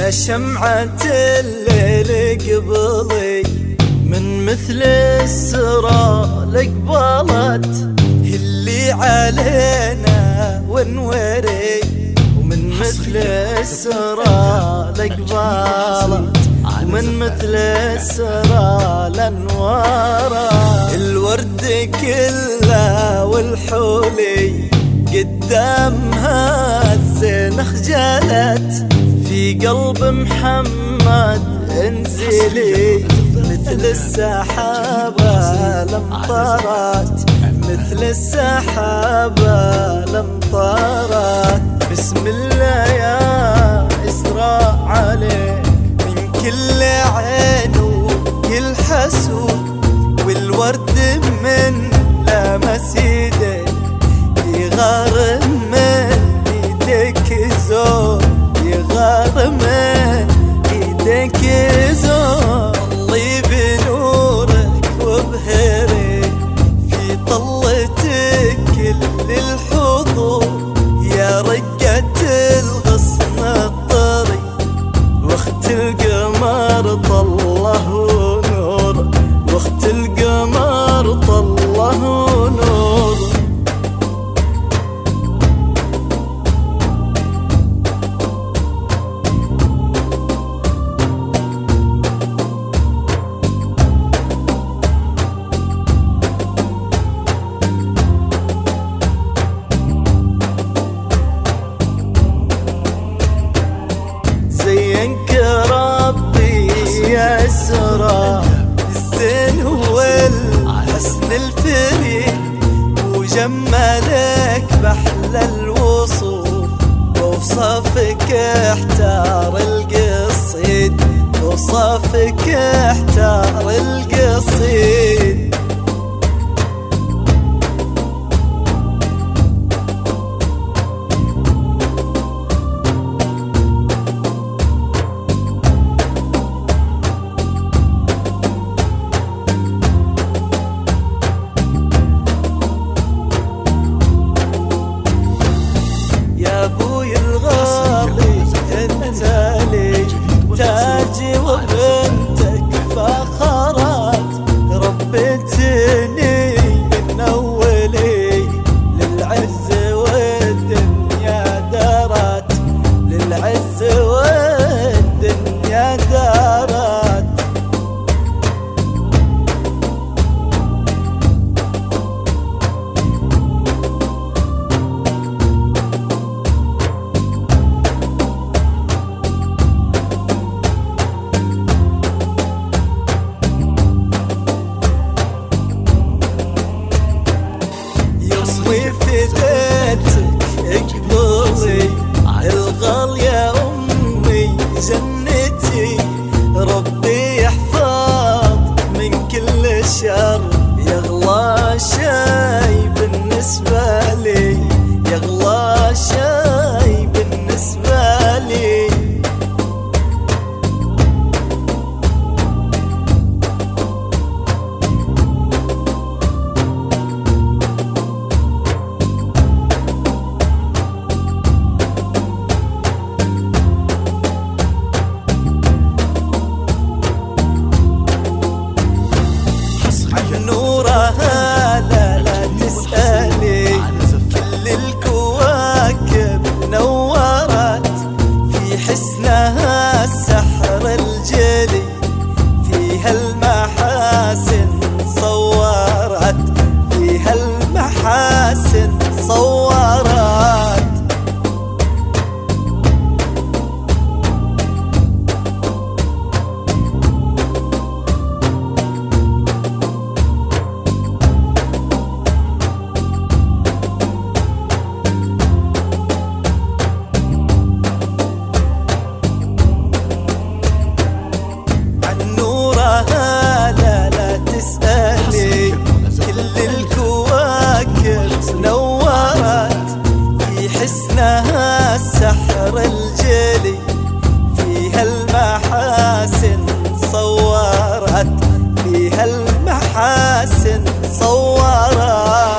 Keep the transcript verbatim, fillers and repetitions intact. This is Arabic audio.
يا شمعة الليل قبلي من مثل السرى لقبلت اللي علينا ونوري، ومن مثل السرى لقبلت ومن مثل السرى لنوارا. الورد كله والحولي قدامها الزين خجلت، في قلب محمد انزلي مثل السحابة لمطرت، مثل السحابة لمطرت. بسم الله يا إسراء عليك من كل عين وكل حسود، والورد من لمس يديك يغار من ايديك زور، يغار من ايديك زور. طلي بنورك وبهرك في طلتك كل الحضور، يا رقة الغصن الطري واخت القمر طله نور، واخت القمر طله نور. زينك ربي يا إسراء الزين والحسن الفريد، وجمالك بحلى الوصوف، ووصفك احتار القصيد، ووصفك احتار القصيد. يا ابوي الغالي انت لي تاجي وبنتك فخرات، ربيتني من اولي للعز والدنيا دارت، للعز والدنيا دارت. وفديتك اقبلي الغال يا امي جنتي، ربي يحفظ من كل شر، يغلى شي بالنسبة لي، يغلى شي بالنسبة لي. نورها لا لا تسألي كل الكواكب نورت، في حسنها السحر الجلي، فيها المحاسن صورت، فيها المحاسن صورت. لا لا تسألي كل الكواكب نورت، في حسنها السحر الجلي، فيها المحاسن صورت، فيها المحاسن صورت.